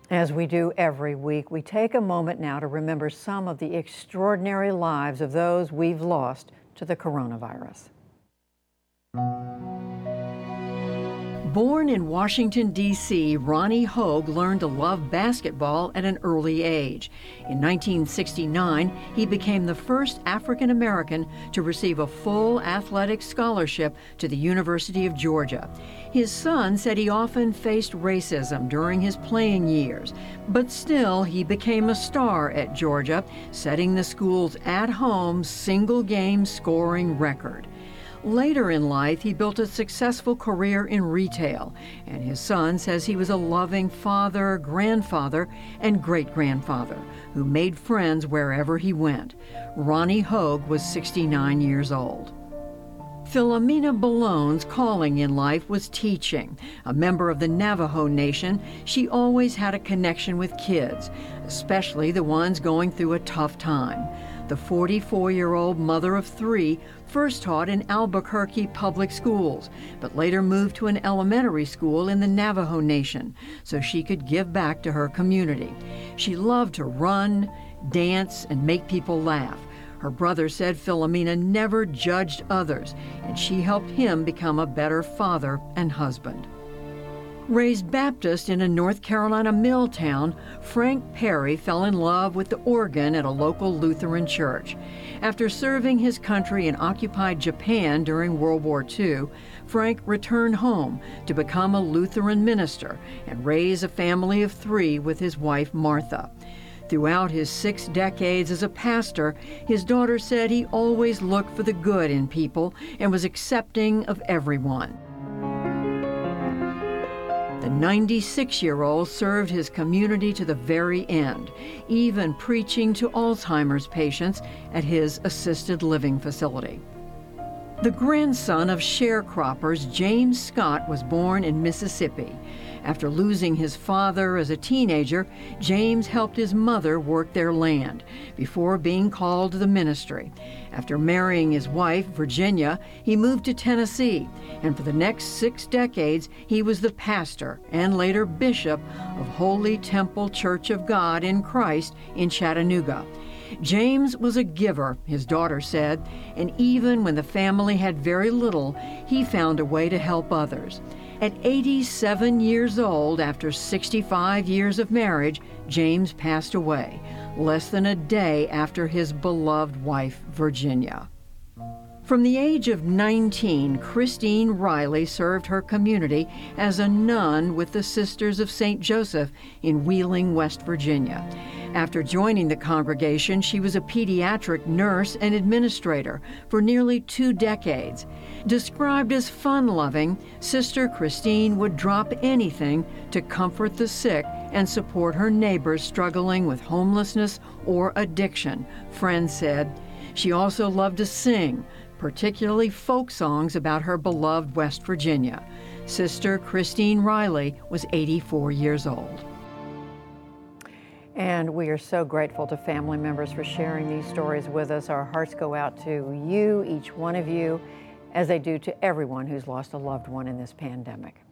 As we do every week, we take a moment now to remember some of the extraordinary lives of those we've lost to the coronavirus. Born in Washington, D.C., Ronnie Hogue learned to love basketball at an early age. In 1969, he became the first African American to receive a full athletic scholarship to the University of Georgia. His son said he often faced racism during his playing years, but still he became a star at Georgia, setting the school's at-home single-game scoring record. Later in life, he built a successful career in retail, and his son says he was a loving father, grandfather, and great-grandfather who made friends wherever he went. Ronnie Hogue was 69 years old. Philomena Ballone's calling in life was teaching. A member of the Navajo Nation, she always had a connection with kids, especially the ones going through a tough time. The 44-year-old mother of three first taught in Albuquerque public schools, but later moved to an elementary school in the Navajo Nation so she could give back to her community. She loved to run, dance, and make people laugh. Her brother said Philomena never judged others, and she helped him become a better father and husband. Raised Baptist in a North Carolina mill town, Frank Perry fell in love with the organ at a local Lutheran church. After serving his country in occupied Japan during World War II, Frank returned home to become a Lutheran minister and raise a family of three with his wife Martha. Throughout his 6 decades as a pastor, his daughter said he always looked for the good in people and was accepting of everyone. The 96-year-old served his community to the very end, even preaching to Alzheimer's patients at his assisted living facility. The grandson of sharecroppers, James Scott was born in Mississippi. After losing his father as a teenager, James helped his mother work their land before being called to the ministry. After marrying his wife, Virginia, he moved to Tennessee, and for the next 6 decades, he was the pastor and later bishop of Holy Temple Church of God in Christ in Chattanooga. James was a giver, his daughter said, and even when the family had very little, he found a way to help others. At 87 years old, after 65 years of marriage, James passed away, less than a day after his beloved wife, Virginia. From the age of 19, Christine Riley served her community as a nun with the Sisters of St. Joseph in Wheeling, West Virginia. After joining the congregation, she was a pediatric nurse and administrator for nearly 2 decades. Described as fun-loving, Sister Christine would drop anything to comfort the sick and support her neighbors struggling with homelessness or addiction, friends said. She also loved to sing, particularly folk songs about her beloved West Virginia. Sister Christine Riley was 84 years old. And we are so grateful to family members for sharing these stories with us. Our hearts go out to you, each one of you, as they do to everyone who's lost a loved one in this pandemic.